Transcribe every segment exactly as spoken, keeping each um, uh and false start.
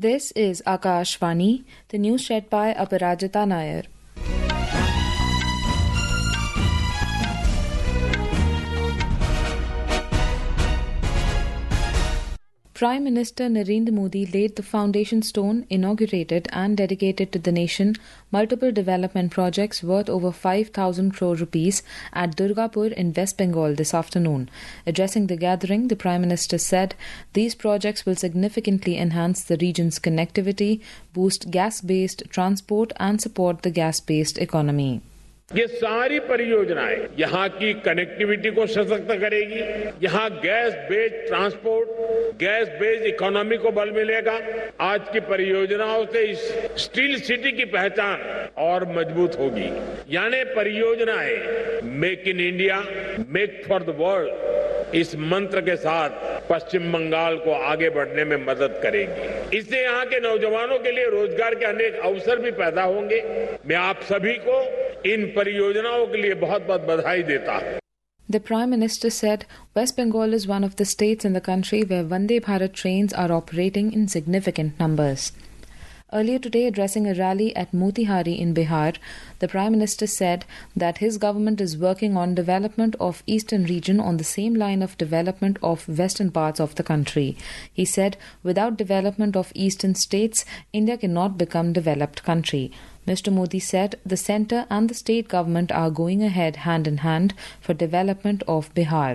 This is Akashvani, the news read by Aparajita Nair. Prime Minister Narendra Modi laid the foundation stone, inaugurated and dedicated to the nation multiple development projects worth over five thousand crore rupees at Durgapur in West Bengal this afternoon. Addressing the gathering, the Prime Minister said these projects will significantly enhance the region's connectivity, boost gas-based transport and support the gas-based economy. ये सारी परियोजनाएं यहाँ की connectivity को सशक्त करेगी, यहाँ gas based transport, gas based economy को बल मिलेगा। आज की परियोजनाओं से इस स्टील सिटी की पहचान और मजबूत होगी। यानी परियोजनाएं make in India, make for the world, इस मंत्र के साथ पश्चिम बंगाल को आगे बढ़ने में मदद करेगी। इससे यहाँ के नौजवानों के लिए रोजगार के अनेक अवसर भी पैदा होंगे। मैं आप सभी को इन परियोजनाओं के लिए बहुत-बहुत बधाई देता हूं। The Prime Minister said West Bengal is one of the states in the country where Vande Bharat trains are operating in significant numbers. Earlier today, addressing a rally at Motihari in Bihar, the Prime Minister said that his government is working on development of eastern region on the same line of development of western parts of the country. He said, without development of eastern states, India cannot become developed country. Mister Modi said the centre and the state government are going ahead hand in hand for development of Bihar.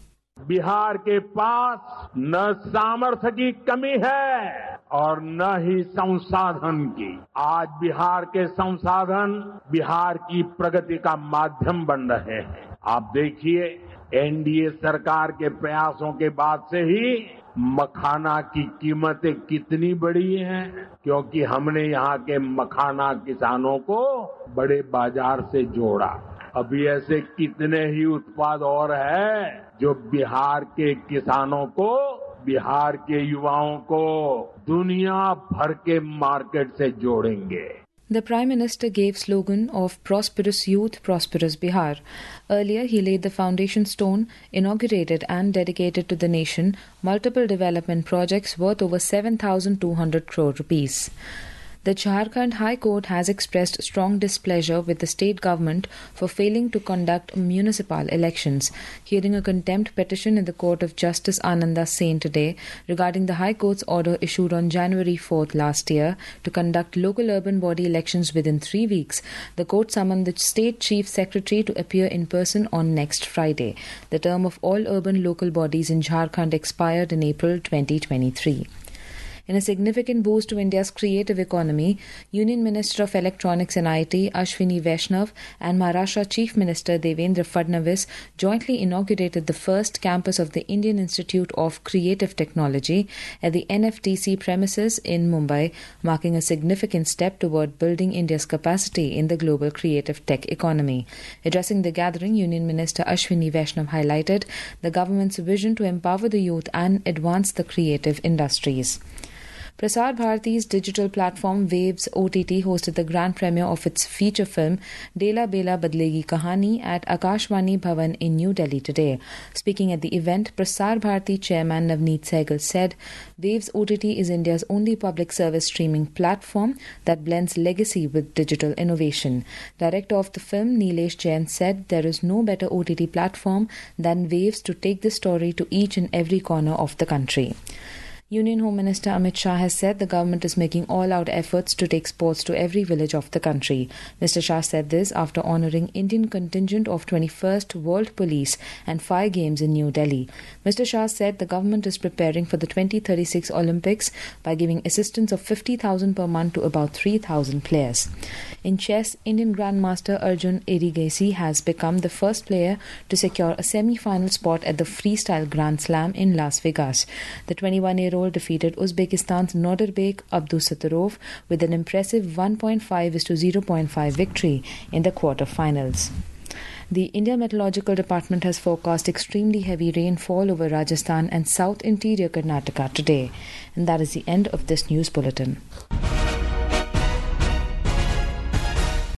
Bihar के पास न सामर्थ्य की कमी है और न ही संसाधन की। आज बिहार के संसाधन बिहार की प्रगति का माध्यम बन रहे हैं। आप देखिए, एनडीए सरकार के प्रयासों के बाद से ही मखाना की कीमतें कितनी बढ़ी हैं, क्योंकि हमने यहाँ के मखाना किसानों को बड़े बाजार से जोड़ा। अभी ऐसे कितने ही उत्पाद और हैं जो बिहार के किसानों को, बिहार के युवाओं को दुनिया भर के मार्केट से जोड़ेंगे। The Prime Minister gave slogan of Prosperous Youth, Prosperous Bihar. Earlier, he laid the foundation stone, inaugurated and dedicated to the nation multiple development projects worth over seven thousand two hundred crore rupees. The Jharkhand High Court has expressed strong displeasure with the state government for failing to conduct municipal elections. Hearing a contempt petition in the Court of Justice Ananda Sen today regarding the High Court's order issued on January fourth last year to conduct local urban body elections within three weeks, the court summoned the State Chief Secretary to appear in person on next Friday. The term of all urban local bodies in Jharkhand expired in April twenty twenty-three. In a significant boost to India's creative economy, Union Minister of Electronics and I T Ashwini Vaishnav and Maharashtra Chief Minister Devendra Fadnavis jointly inaugurated the first campus of the Indian Institute of Creative Technology at the N F T C premises in Mumbai, marking a significant step toward building India's capacity in the global creative tech economy. Addressing the gathering, Union Minister Ashwini Vaishnav highlighted the government's vision to empower the youth and advance the creative industries. Prasar Bharati's digital platform Waves O T T hosted the grand premiere of its feature film Dela Bela Badlegi Kahani at Akashvani Bhavan in New Delhi today. Speaking at the event, Prasar Bharati chairman Navneet Sehgal said Waves O T T is India's only public service streaming platform that blends legacy with digital innovation. Director of the film Nilesh Jain said there is no better O T T platform than Waves to take the story to each and every corner of the country. Union Home Minister Amit Shah has said the government is making all-out efforts to take sports to every village of the country. Mister Shah said this after honouring Indian contingent of twenty-first World Police and Fire Games in New Delhi. Mister Shah said the government is preparing for the twenty thirty-six Olympics by giving assistance of fifty thousand per month to about three thousand players. In chess, Indian Grandmaster Arjun Erigasi has become the first player to secure a semi-final spot at the Freestyle Grand Slam in Las Vegas. The twenty-one-year-old defeated Uzbekistan's Nodirbek Abdusattorov with an impressive one point five to zero point five victory in the quarter-finals. The India Meteorological Department has forecast extremely heavy rainfall over Rajasthan and south interior Karnataka today. And that is the end of this news bulletin.